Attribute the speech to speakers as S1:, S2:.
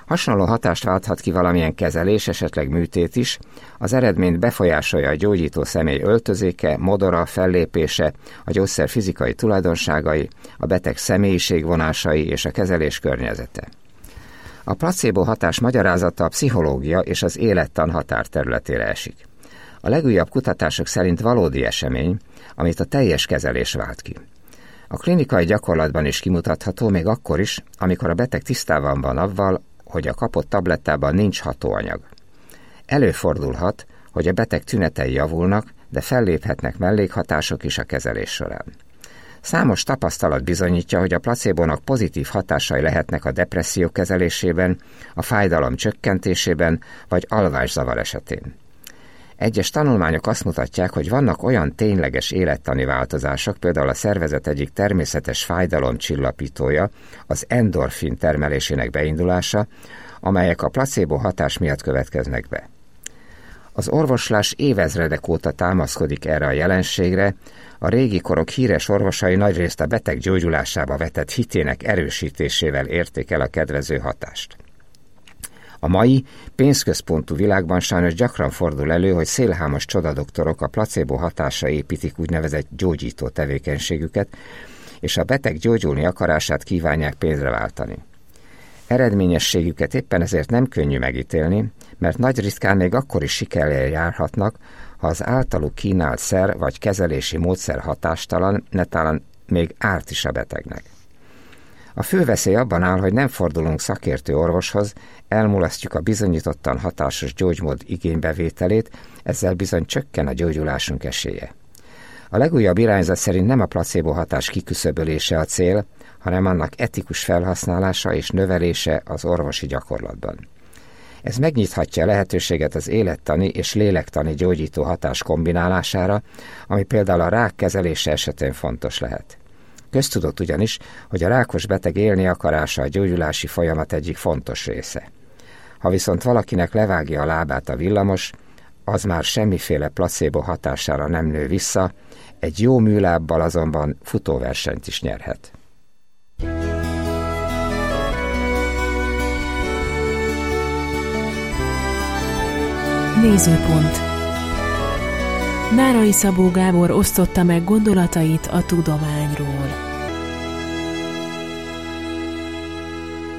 S1: Hasonló hatást válthat ki valamilyen kezelés, esetleg műtét is, az eredményt befolyásolja a gyógyító személy öltözéke, modora, fellépése, a gyógyszer fizikai tulajdonságai, a beteg személyiségvonásai és a kezelés környezete. A placebo hatás magyarázata a pszichológia és az élettan határterületére esik. A legújabb kutatások szerint valódi esemény, amit a teljes kezelés vált ki. A klinikai gyakorlatban is kimutatható, még akkor is, amikor a beteg tisztában van avval, hogy a kapott tablettában nincs hatóanyag. Előfordulhat, hogy a beteg tünetei javulnak, de felléphetnek mellékhatások is a kezelés során. Számos tapasztalat bizonyítja, hogy a placebónak pozitív hatásai lehetnek a depresszió kezelésében, a fájdalom csökkentésében vagy alvászavar esetén. Egyes tanulmányok azt mutatják, hogy vannak olyan tényleges élettani változások, például a szervezet egyik természetes fájdalomcsillapítója, az endorfin termelésének beindulása, amelyek a placebo hatás miatt következnek be. Az orvoslás évezredek óta támaszkodik erre a jelenségre, a régi korok híres orvosai nagyrészt a beteg gyógyulásába vetett hitének erősítésével érték el a kedvező hatást. A mai, pénzközpontú világban sajnos gyakran fordul elő, hogy szélhámos csodadoktorok a placebo hatásra építik úgynevezett gyógyító tevékenységüket, és a beteg gyógyulni akarását kívánják pénzre váltani. Eredményességüket éppen ezért nem könnyű megítélni, mert nagy ritkán még akkor is sikerrel járhatnak, ha az általuk kínált szer vagy kezelési módszer hatástalan, netán még árt is a betegnek. A fő veszély abban áll, hogy nem fordulunk szakértő orvoshoz, elmulasztjuk a bizonyítottan hatásos gyógymód igénybevételét, ezzel bizony csökken a gyógyulásunk esélye. A legújabb irányzat szerint nem a placebo hatás kiküszöbölése a cél, hanem annak etikus felhasználása és növelése az orvosi gyakorlatban. Ez megnyithatja a lehetőséget az élettani és lélektani gyógyító hatás kombinálására, ami például a rák kezelése esetén fontos lehet. Köztudott ugyanis, hogy a rákos beteg élni akarása a gyógyulási folyamat egyik fontos része. Ha viszont valakinek levágja a lábát a villamos, az már semmiféle placebo hatására nem nő vissza, egy jó műlábbal azonban futóversenyt is nyerhet.
S2: Nézőpont. Nárai Szabó Gábor osztotta meg gondolatait a tudományról.